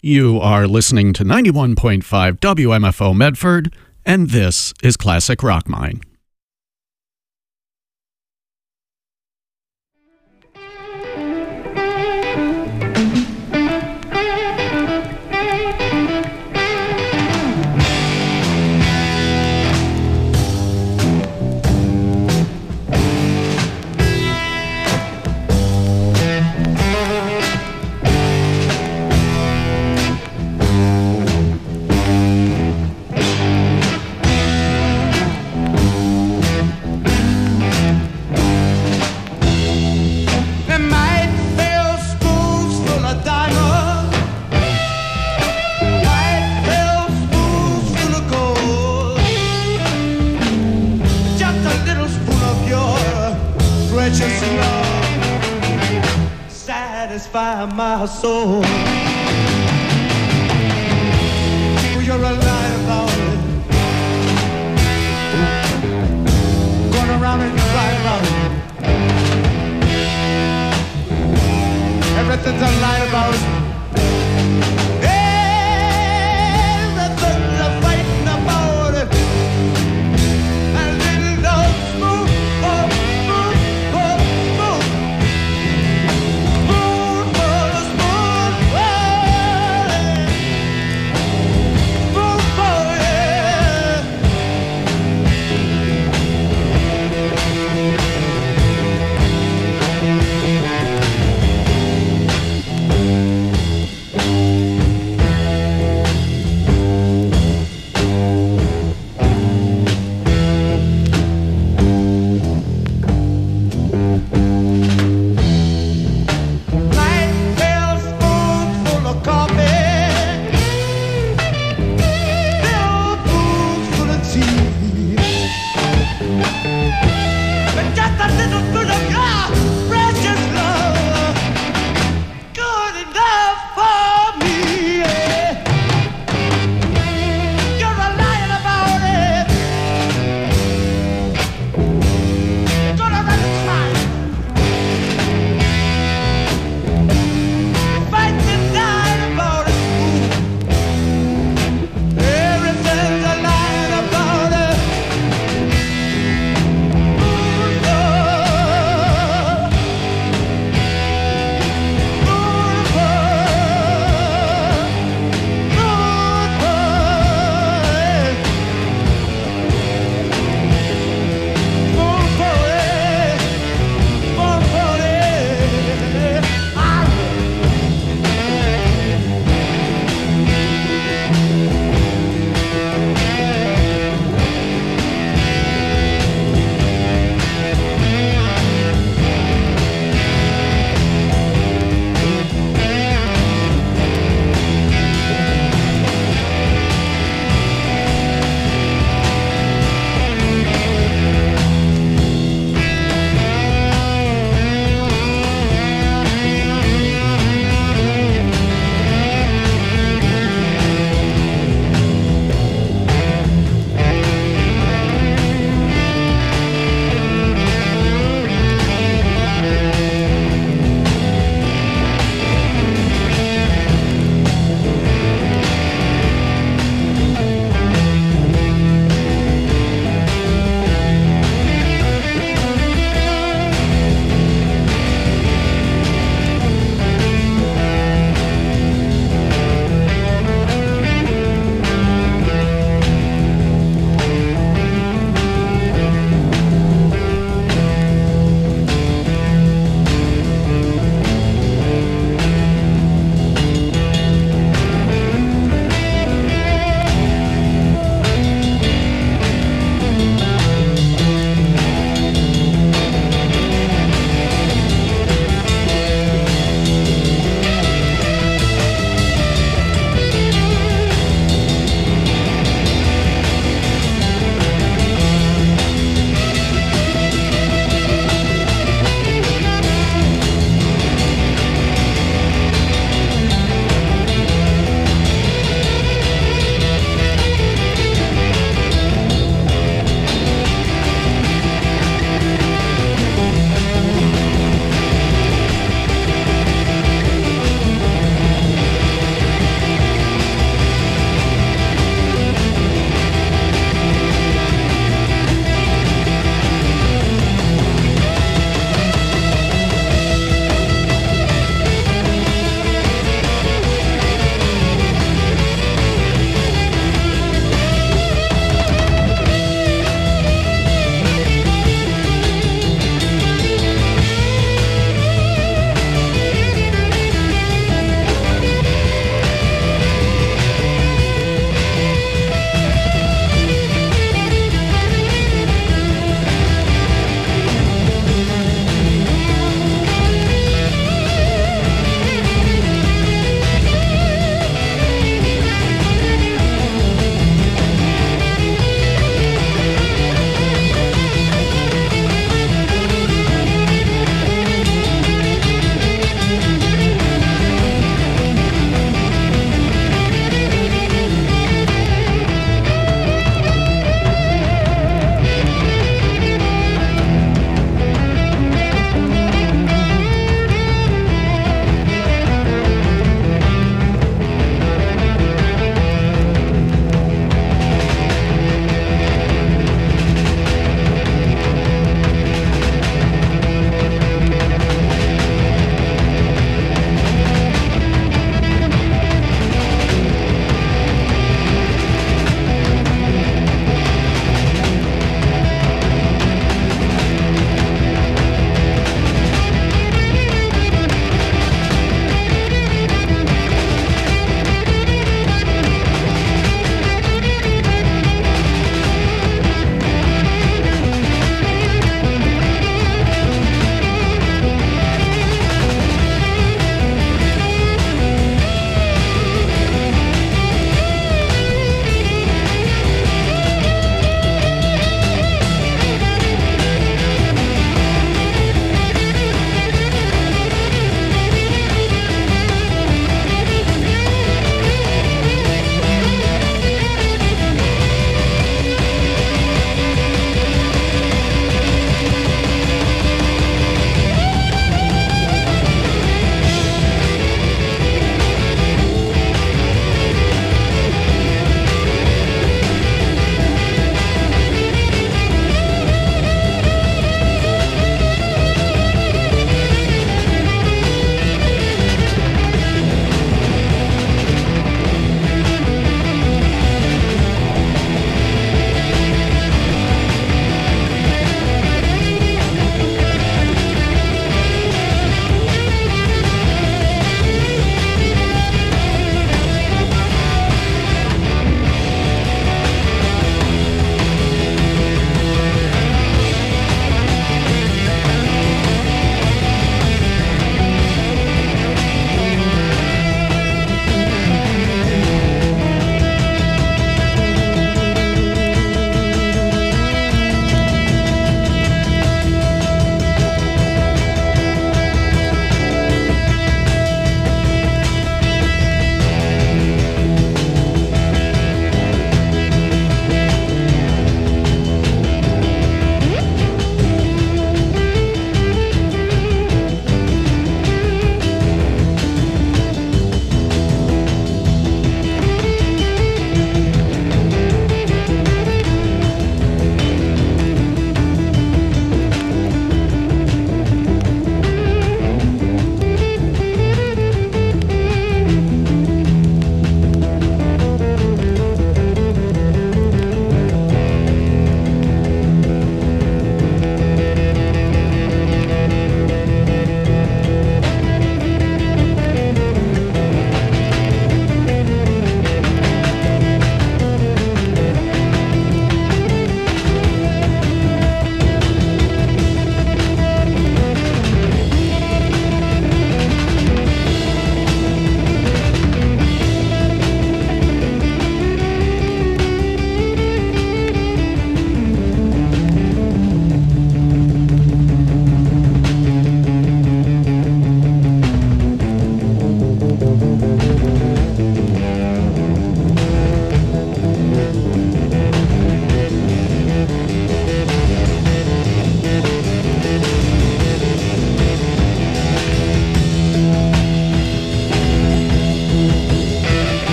You are listening to 91.5 WMFO Medford, and this is Classic Rock Mine. Satisfy my soul. You're a lie about it. Going around and right about it. Everything's a lie about it. Everything's a fighting about it. And little dog smooth, smooth, smooth, smooth, smooth. Smooth, smooth, smooth.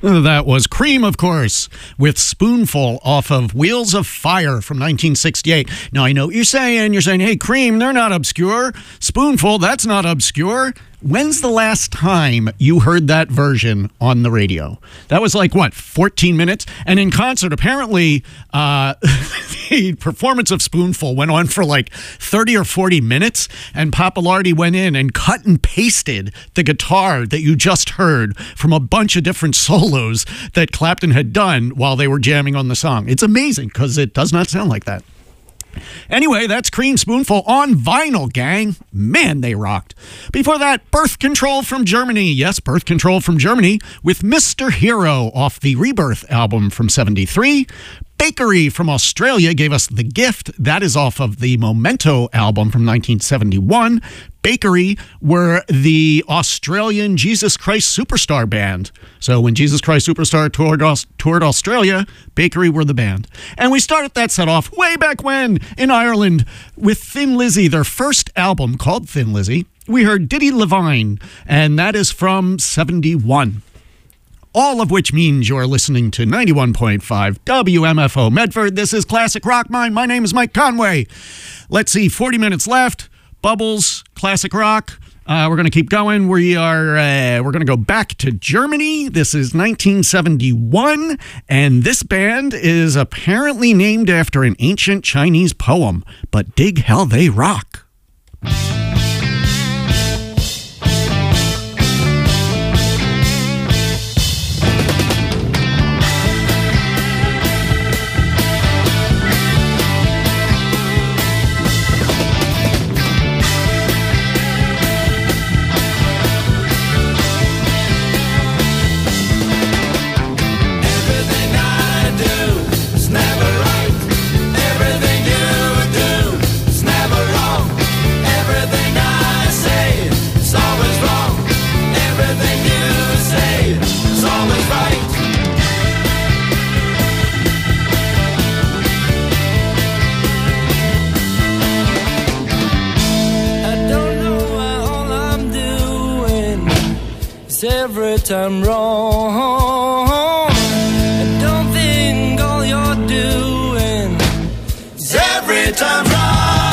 That was Cream, of course, with Spoonful off of Wheels of Fire from 1968. Now, I know what you're saying. You're saying, hey, Cream, they're not obscure. Spoonful, that's not obscure. When's the last time you heard that version on the radio? That was like, what, 14 minutes? And in concert, apparently, the performance of Spoonful went on for like 30 or 40 minutes, and Pappalardi went in and cut and pasted the guitar that you just heard from a bunch of different solos that Clapton had done while they were jamming on the song. It's amazing because it does not sound like that. Anyway, that's Cream, Spoonful on vinyl, gang. Man, they rocked. Before that, Birth Control from Germany. Yes, Birth Control from Germany with Mr. Hero off the Rebirth album from 73. Bakery from Australia gave us The Gift. That is off of the Memento album from 1971. Bakery were the Australian Jesus Christ Superstar band. So when Jesus Christ Superstar toured Australia, Bakery were the band. And we started that set off way back when in Ireland with Thin Lizzy, their first album called Thin Lizzy. We heard Diddy Levine, and that is from 71. All of which means you're listening to 91.5 WMFO Medford. This is Classic Rock Mine. My name is Mike Conway. Let's see, 40 minutes left. Bubbles, Classic Rock. We're going to keep going. We're going to go back to Germany. This is 1971, and this band is apparently named after an ancient Chinese poem. But dig hell, they rock. Every time wrong. I don't think all you're doing is every time right.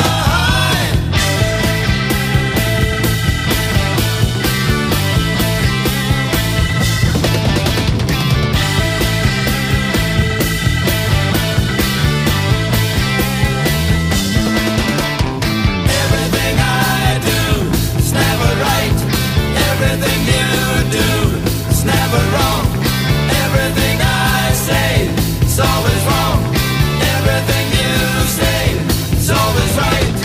Everything I do is never right. Everything you do is never wrong. Everything I say is always wrong. Everything you say is always right.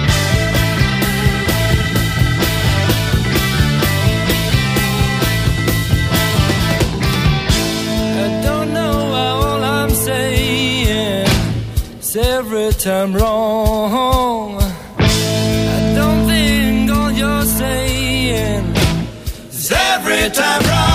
I don't know why all I'm saying is every time wrong. I don't think all you're saying is every time right.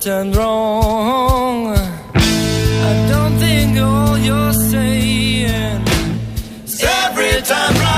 and wrong. I don't think all you're saying is every time right.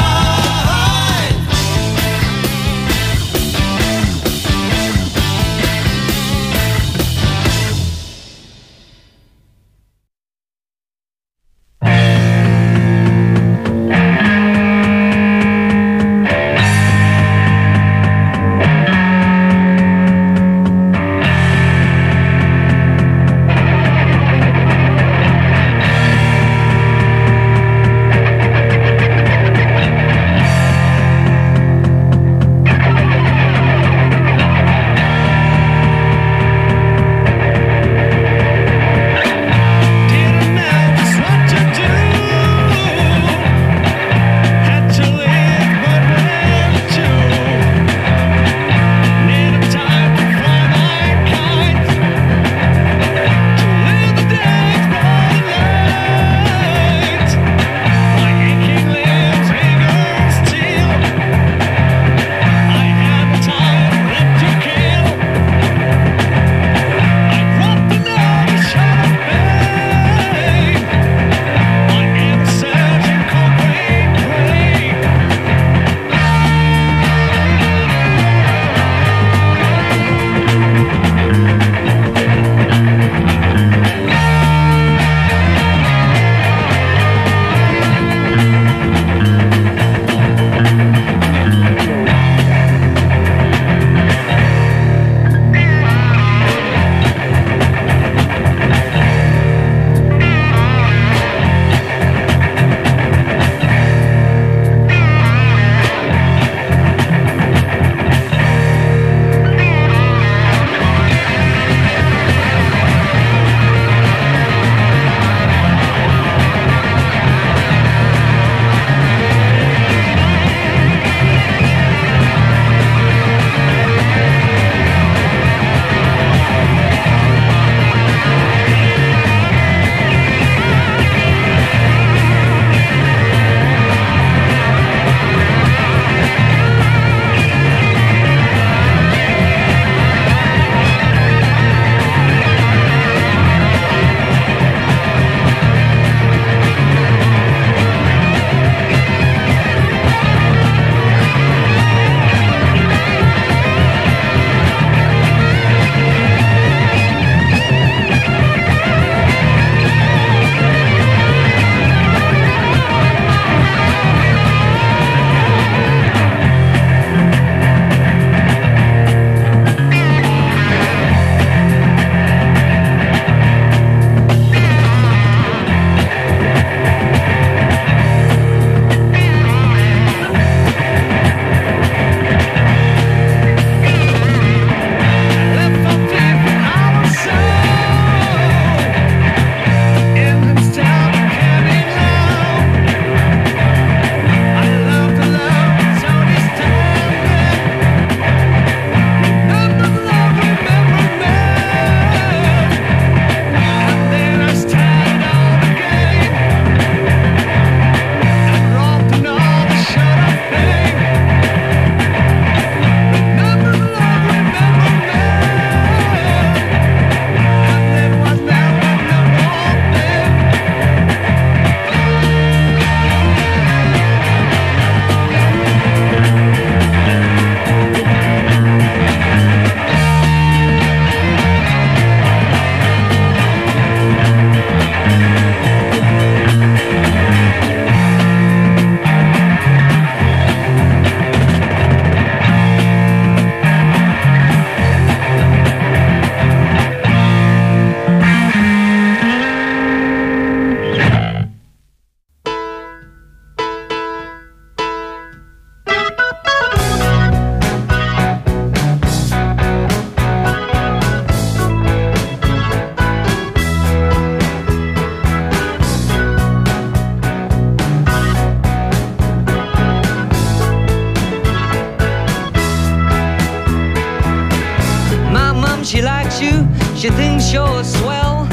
She likes you, she thinks you're swell.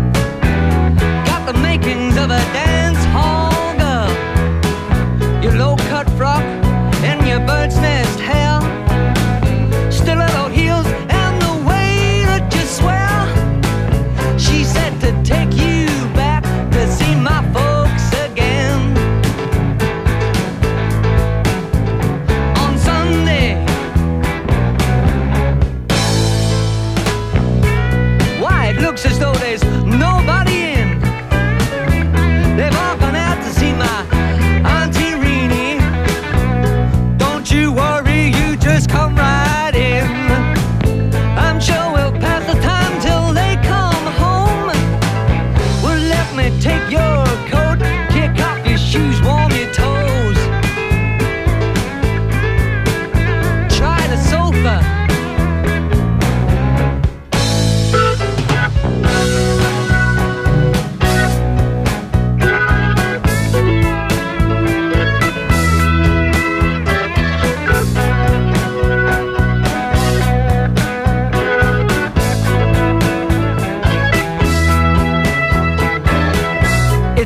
Got the makings of a dance hall girl. Your low-cut frock and your bird's nest hair, stiletto heels and the way that you swear.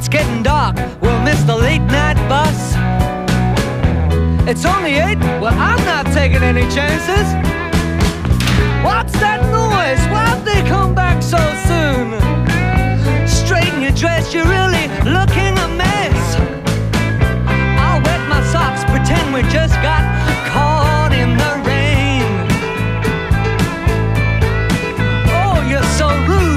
It's getting dark, we'll miss the late night bus. It's only 8, well I'm not taking any chances. What's that noise? Why'd they come back so soon? Straighten your dress, you're really looking a mess. I'll wet my socks, pretend we just got caught in the rain. Oh, you're so rude.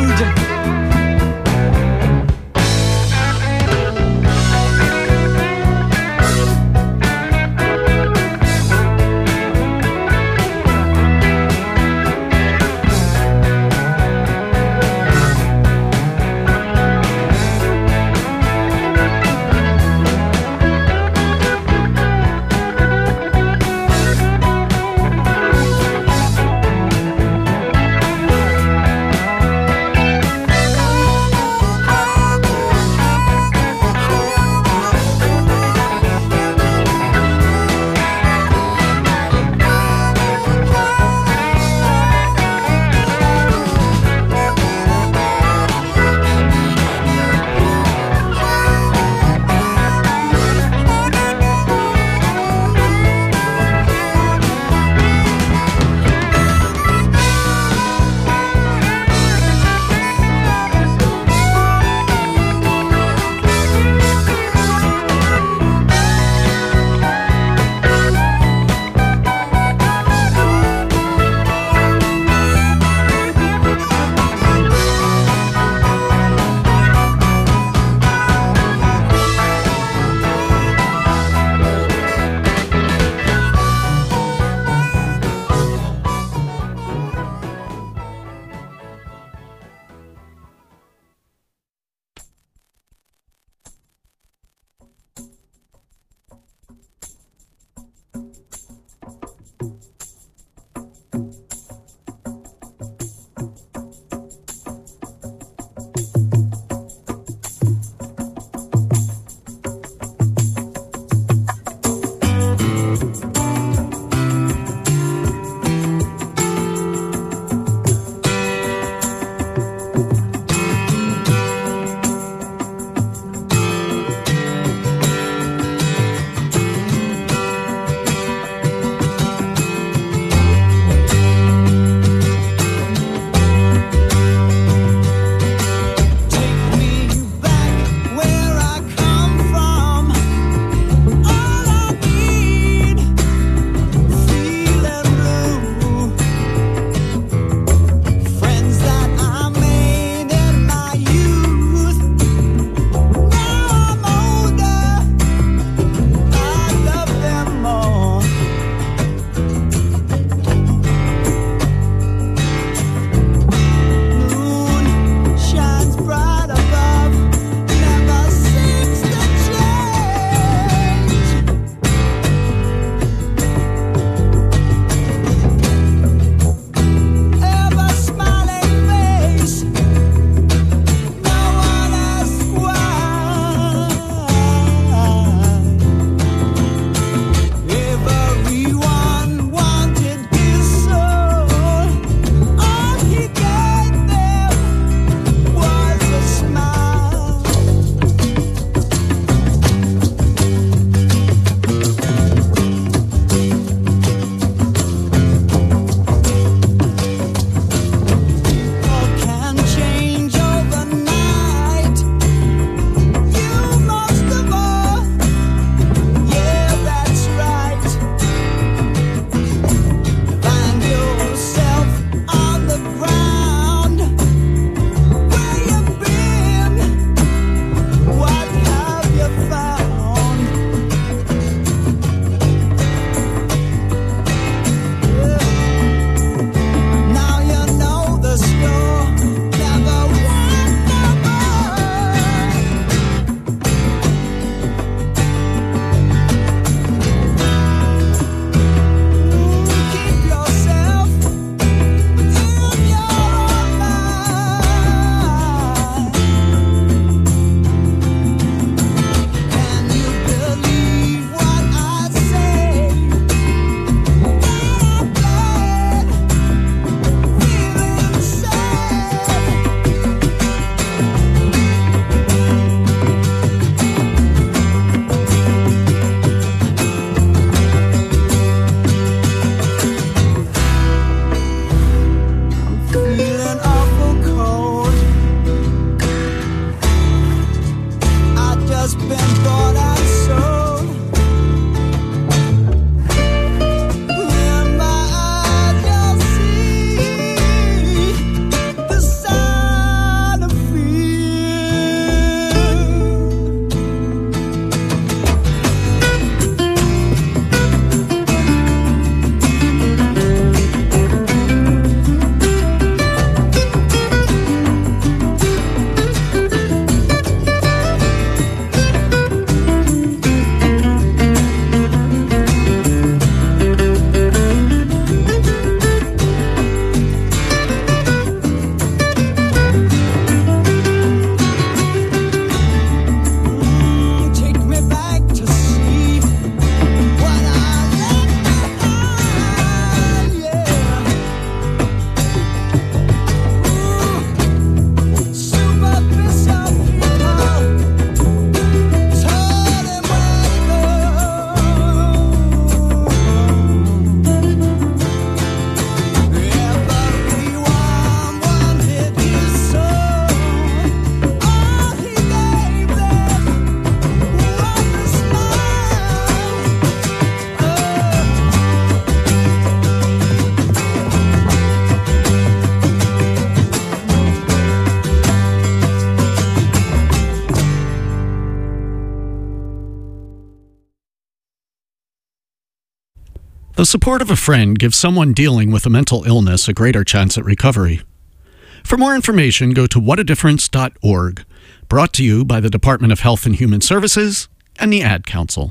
The support of a friend gives someone dealing with a mental illness a greater chance at recovery. For more information, go to whatadifference.org. Brought to you by the Department of Health and Human Services and the Ad Council.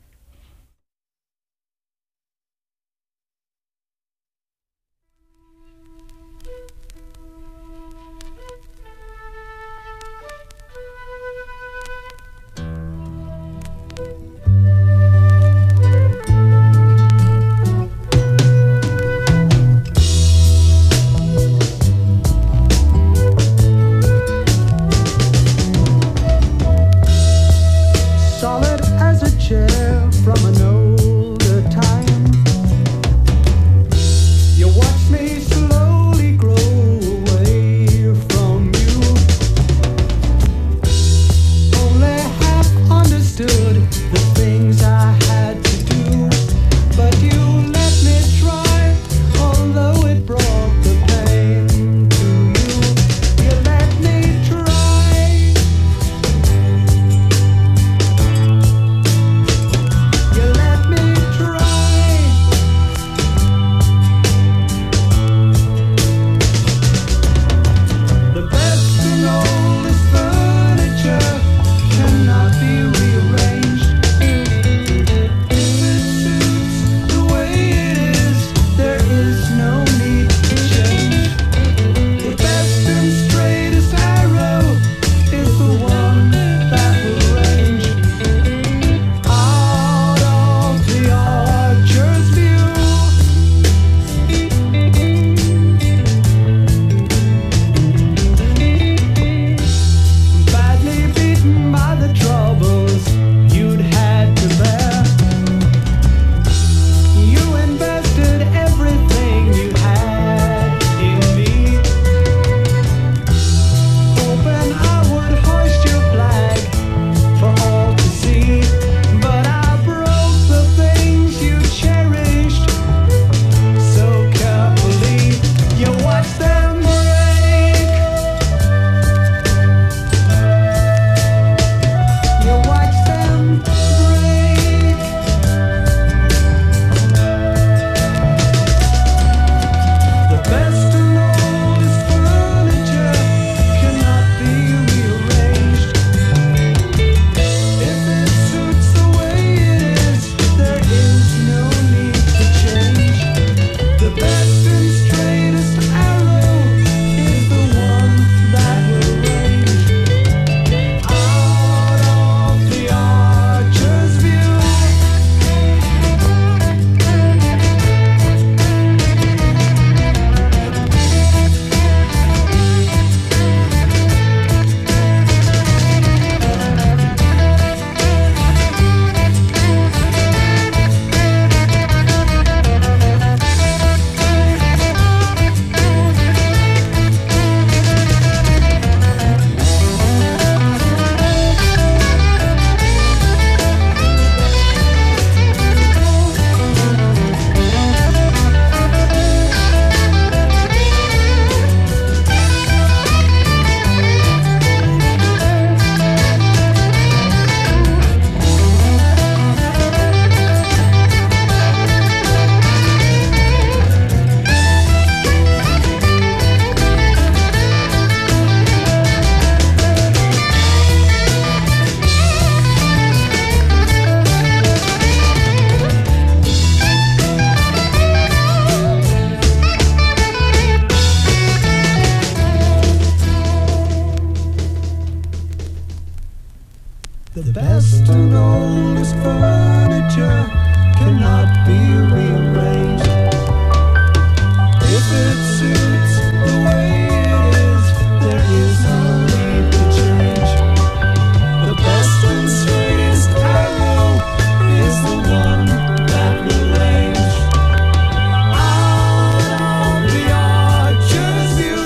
Solid as a chair from an older time. You watch me slowly grow away from you. Only half understood the things I had to do, but you let me try, although it brought the pain to you. You let me try. You let me try. The best and oldest furniture cannot be rearranged. If it suits the way it is, there is no need to change. The best and straightest arrow is the one that will range out of the archer's view. Badly beaten by the troubles you'd had to bear. You invested everything you had in me, hoping I would hoist your flag for all to see. But I broke the things you cherished so carefully. You watched them break. You watched them break. The best and oldest furniture cannot be rearranged. If it suits the way it is, there is no need to change. The best and straightest arrow is the one that will range out of the archer's view. The best and oldest furniture cannot be rearranged. If it suits the way it is, there is no need to change. The best and straightest arrow is the one that will range out of the archer's view.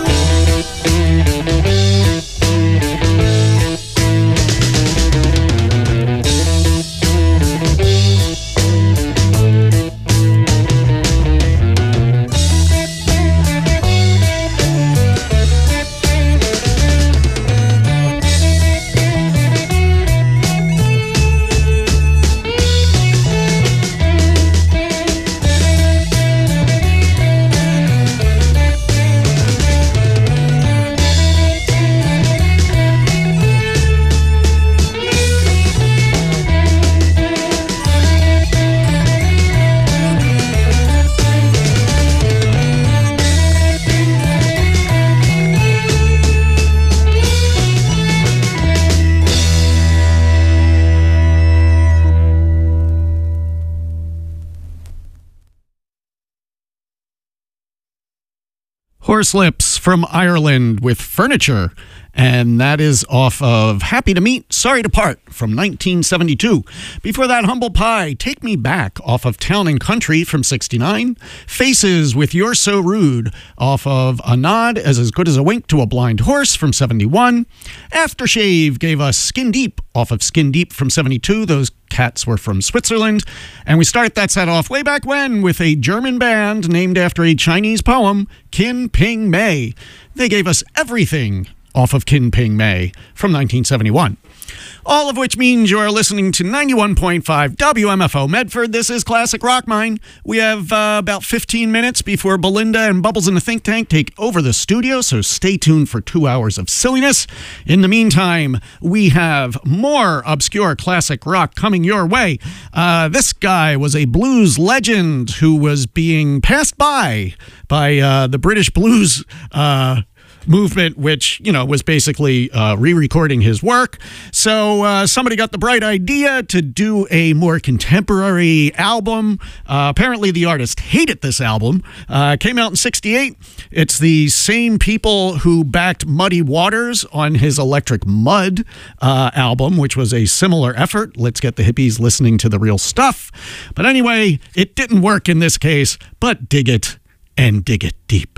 Pursed Lips from Ireland with Furniture. And that is off of Happy to Meet, Sorry to Part from 1972. Before that, Humble Pie, Take Me Back off of Town and Country from 69. Faces with You're So Rude off of A Nod as Good as a Wink to a Blind Horse from 71. Aftershave gave us Skin Deep off of Skin Deep from 72. Those cats were from Switzerland. And we start that set off way back when with a German band named after a Chinese poem, Qin Ping Mei. They gave us Everything off of Qin Ping Mei from 1971. All of which means you are listening to 91.5 WMFO Medford. This is Classic Rock Mine. We have about 15 minutes before Belinda and Bubbles in the Think Tank take over the studio, so stay tuned for 2 hours of silliness. In the meantime, we have more obscure classic rock coming your way. This guy was a blues legend who was being passed by the British blues movement, which, was basically re-recording his work. So somebody got the bright idea to do a more contemporary album. Apparently the artist hated this album. Came out in 68. It's the same people who backed Muddy Waters on his Electric Mud album, which was a similar effort. Let's get the hippies listening to the real stuff. But anyway, it didn't work in this case, but dig it and dig it deep.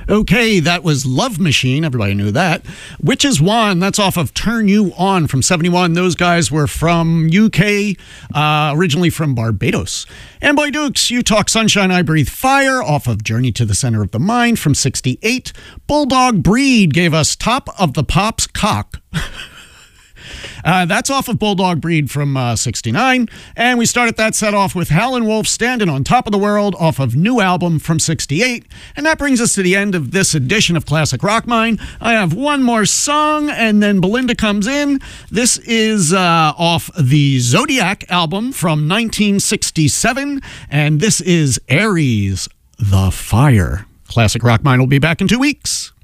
Okay, that was Love Machine. Everybody knew that. Witches Wand, that's off of Turn You On from 71. Those guys were from UK, originally from Barbados. And Boy Dukes, You Talk Sunshine, I Breathe Fire off of Journey to the Center of the Mind from 68. Bulldog Breed gave us Top of the Pops Cock. That's off of Bulldog Breed from 69. And we started that set off with Howlin' Wolf Standing on Top of the World off of New Album from 68. And that brings us to the end of this edition of Classic Rock Mine. I have one more song and then Belinda comes in. This is off the Zodiac album from 1967. And this is Aries, the Fire. Classic Rock Mine will be back in 2 weeks.